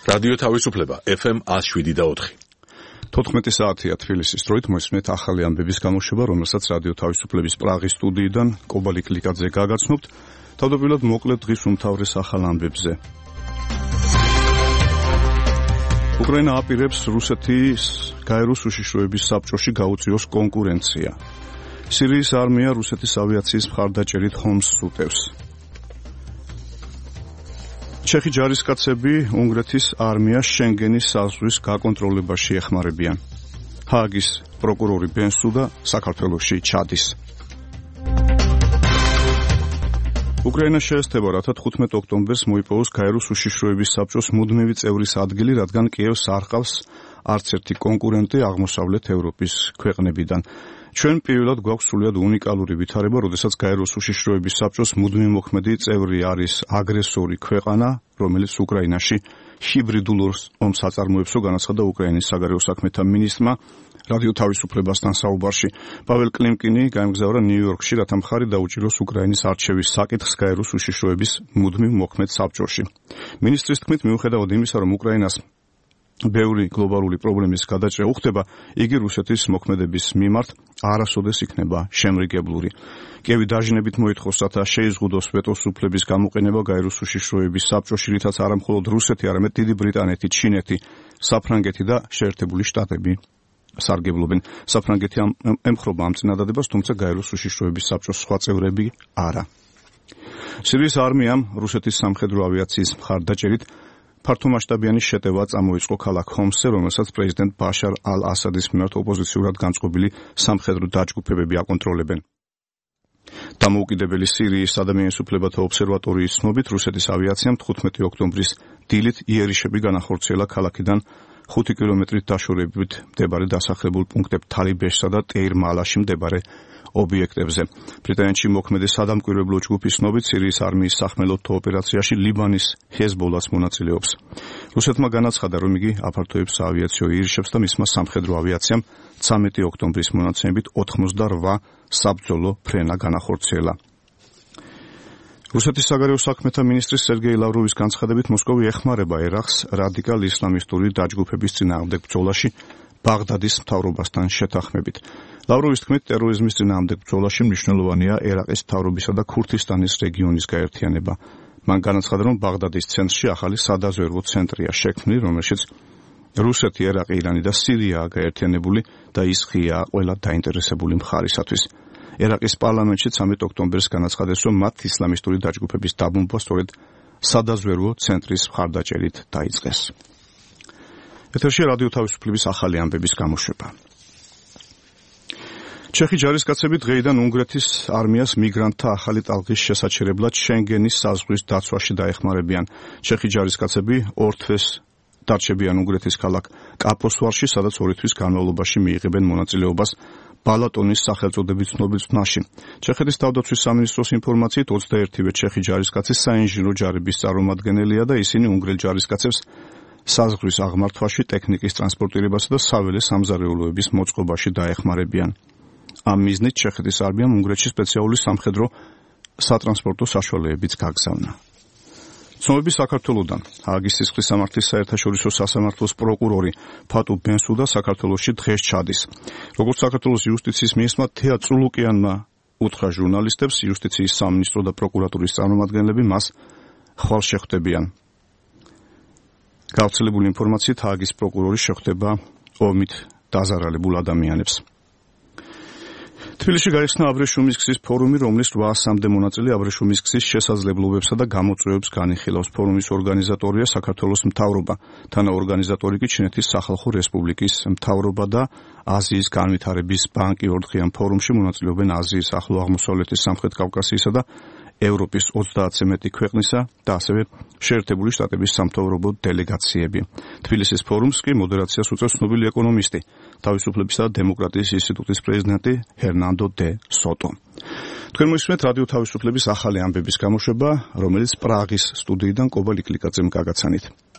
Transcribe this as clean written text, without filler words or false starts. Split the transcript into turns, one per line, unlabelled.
რადიო თავისუფლება FM 107.4.
14 საათია თბილისის დროით მოისმენთ ახალი ამბების გამოშვება, რომელსაც რადიო თავისუფლების პრაღის სტუდიიდან კობალი კლიკაძე გაგაცნობთ. თავდაპირველად მოკლედ დღის უმთავრეს ახალ ამბებზე. უკრაინა აპირებს რუსეთის გაეროს უშიშროების საბჭოში გაუწიოს კონკურენცია. სირიის არმია რუსეთის ავიაციის მხარდაჭერით ჰომსს უტევს. ჩეხი ჯარისკაცები უნგრეთის არმიას შენგენის საზღვრის გაკონტროლებაში ეხმარებიან. ჰააგის პროკურორი ბენსუდა საქართველოში ჩადის. უკრაინა შეესწება, რათა 15 ოქტომბერს მოიპოვოს გაეროს უშიშროების საბჭოს მუდმივი წევრის ადგილი, რადგან კიევს არ ყავს არც ერთი კონკურენტი აღმოსავლეთ ევროპის ქვეყნებიდან. ჩვენ პირველად გვაქვს სრულიად უნიკალური ვითარება, როდესაც გაეროს უშიშროების საბჭოს მუდმივი მოქმედი წევრი არის აგრესორი ქვეყანა, რომელიც უკრაინაში ჰიბრიდულ ომს აწარმოებსო, განაცხადა უკრაინის საგარეო საქმეთა მინისტრმა რადიო თავისუფლებასთან საუბარში. პაվել კლიმკინი გაემგზავრა ნიუ-იორკში, რათა მხარი დაუჭიროს უკრაინის არჩევის საკითხს გაეროს უშიშროების მუდმივ მოქმედ საბჭოში. მინისტრის თქმით, მიუხედავად იმისა, რომ უკრაინას ბევრი გლობალური პრობლემის გადაჭრა უხდება, იგი რუსეთის მოქმედების მიმართ არასოდეს იქნება შემრიგებლური. კიევი დაჟინებით მოითხოვს, რათა შეიზღუდოს ვეტოს უფლების გამოყენება გაეროს უშიშროების საბჭოში, რითაც არა მხოლოდ რუსეთი, არამედ დიდი ბრიტანეთი, ჩინეთი, საფრანგეთი და შეერთებული შტატები სარგებლობენ. საფრანგეთი ემხრობა ამ წინადადებას, თუმცა გაეროს უშიშროების საბჭოს სხვა წევრები არა. სირიის არმიამ რუსეთის სამხედრო ავიაციის მხარდაჭერით ფართომასშტაბიანი შეტევა წამოიწყო ქალაქ ჰომსზე, რომელსაც პრეზიდენტ ბაშარ ალ-ასადის მიმართ ოპოზიციურად განწყობილი სამხედრო დაჯგუფებები აკონტროლებენ. დამოუკიდებელი სირიის ადამიანის უფლებათა ობსერვატორიის ცნობით, რუსეთის ავიაციამ 15 ოქტომბრის დილით იერიშები განახორციელა ქალაქიდან 5 კილომეტრით დაშორებით მდებარე დასახლებულ პუნქტებ თალიბეშსა და ტეირ-მალაში მდებარე ობიექტებზე. ბრიტანეთში მოქმედი სადამკვირვებლო ჯგუფის ცნობით, სირიის არმიის სახმელეთო ოპერაციაში ლიბანის ჰეზბოლას მონაწილეობს. რუსეთმა განაცხადა, რომ იგი აფართოებს საავიაციო იერიშებს და მისმა სამხედრო ავიაციამ 13 ოქტომბრის მონაცემებით 88 საბრძოლო ფრენა განახორციელა. რუსეთის საგარეო საქმეთა მინისტრის სერგეი ლავროვის განცხადებით, მოსკოვი ეხმარება ერაყს რადიკალ ისლამისტური დაჯგუფების წინააღმდეგ ბრძოლაში ბაღდადის მთავრობასთან შეთანხმებით. ლავროვის თქმით, ტერორიზმის წინააღმდეგ ბრძოლაში მნიშვნელოვანია ერაყის მთავრობისა და ქურთისტანის რეგიონის გაერთიანება. მან განაცხადა, რომ ბაღდადის ცენტრში ახალი სადაზვერვო ცენტრია შექმნილი, რომელშიც რუსეთი, ერაყი, ირანი და სირიაა გაერთიანებული და ის ღიაა ყველა დაინტერესებული მხარისათვის. ერაყის პარლამენტში 13 ოქტომბერს განაცხადეს, რომ მათ ისლამისტური დაჯგუფების დაბომბვა სწორედ სადაზვერვო ცენტრის მხარდაჭერით დაიწყეს. ეთერში რადიო თავისუფლების ახალი ამბების გამოშვება. ჩეხი ჯარისკაცები დღეიდან უნგრეთის არმიას მიგრანტთა ახალი ტალღის შესაჩერებლად შენგენის საზღვრის დაცვაში დაეხმარებიან. ჩეხი ჯარისკაცები ორ თვეს დარჩებიან უნგრეთის ქალაქ კაპოსვარში, სადაც 2 თვის განმავლობაში მიიღებენ მონაწილეობას ბალატონის სახელწოდებით ცნობილ წვნაში. ჩეხეთის თავდაცვის სამინისტროს ინფორმაციით 21-ვე ჩეხი ჯარისკაცი საინჟინრო ჯარების წარმომადგენელია და ისინი უნგრელ ჯარისკაცებს საზღვრის აღმართვაში, ტექნიკის ტრანსპორტირებასა და საველე სამზარეულოების მოწყობაში დაეხმარებიან. ამ მიზნით ჩეხეთის არმიამ უნგრეთში სპეციალური სამხედრო სატრანსპორტო საშუალებებიც გაგზავნა. ცნობები საქართველოდან. ჰააგის სისხლის სამართლის საერთაშორისო სასამართლოს პროკურორი ფატუ ბენსუდა საქართველოში დღეს ჩადის. როგორც საქართველოს იუსტიციის მინისტრმა თეა წულუკიანმა უთხრა ჟურნალისტებს, იუსტიციის სამინისტრო და პროკურატურის წარმომადგენლები მას ხვალ შეხვდებიან. გავრცელებული ინფორმაციით ჰააგის პროკურორი შეხვდება ომით დაზარალებულ ადამიანებს. თბილისში გაიხსნა აბრეშუმის გზის ფორუმი, რომლის 800-მდე მონაწილე აბრეშუმის გზის შესაძლებლობებსა და გამოწვევებს განიხილავს. ფორუმის ორგანიზატორია საქართველოს მთავრობა, თანაორგანიზატორი კი ჩინეთის სახალხო რესპუბლიკის მთავრობა და აზიის განვითარების ბანკი. ორდღიან ფორუმში მონაწილეობენ აზიის, ახლო აღმოსავლეთის, სამხრეთ კავკასიისა და ევროპის 30-ზე მეტი ქვეყნისა და ასევე შეერთებული შტატების სამთავრობო დელეგაციები. თბილისის ფორუმს კი მოდერაციას უწევს ცნობილი ეკონომისტი, თავისუფლებისა და დემოკრატიის ინსტიტუტის პრეზიდენტი ჰერნანდო დე სოტო. თქვენ მოისმენთ რადიო თავისუფლების ახალი ამბების გამოშვება, რომელიც პრაღის სტუდიიდან კობალი კლიკაძემ გაგაცანით.